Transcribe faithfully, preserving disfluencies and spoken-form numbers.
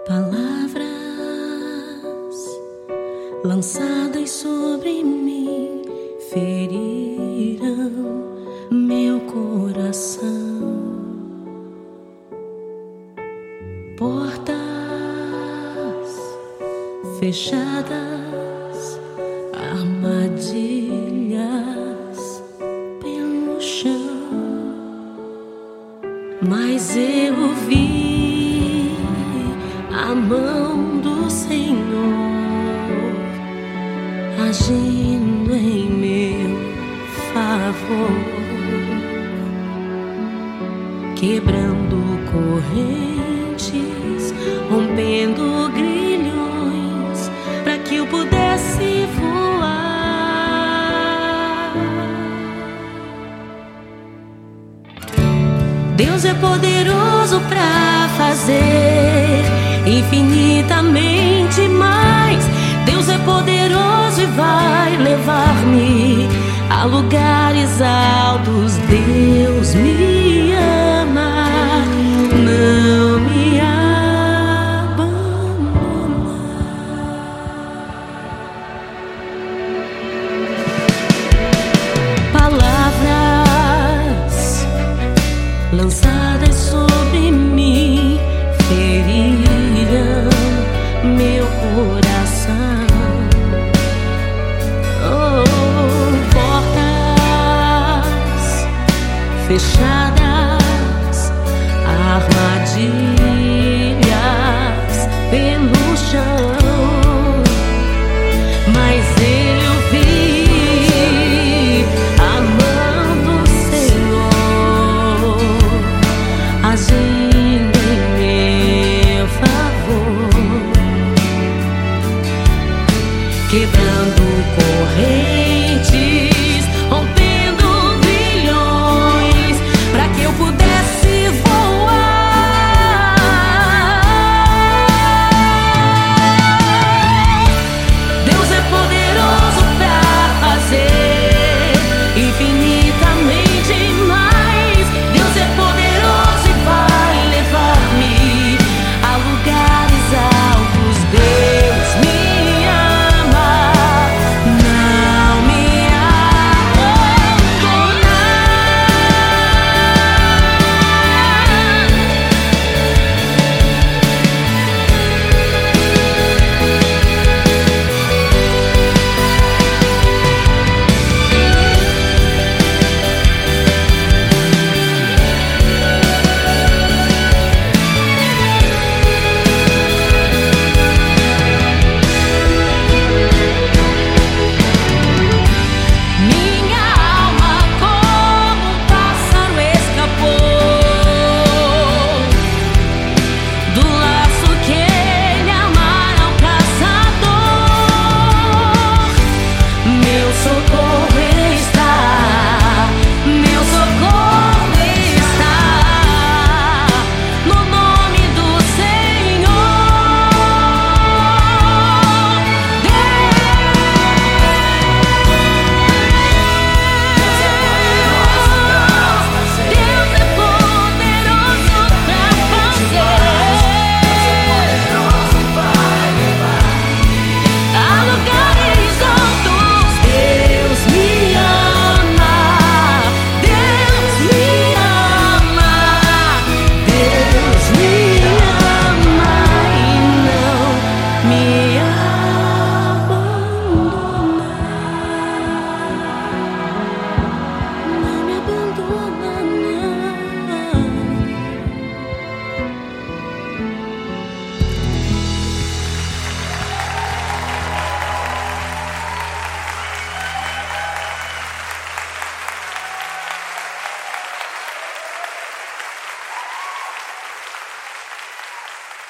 Palavras lançadas sobre mim ferirão meu coração. Portas fechadas, armadilhas pelo chão, mas eu vi a mão do Senhor agindo em meu favor, quebrando correntes, rompendo grilhões, para que eu pudesse voar. Deus é poderoso para fazer infinitamente mais. Deus é poderoso e vai levar-me a lugares altos. Deus me ama, não me abandona. Palavras lançadas sobre mim ferirão meu coração. Oh, portas fechadas, armadilhas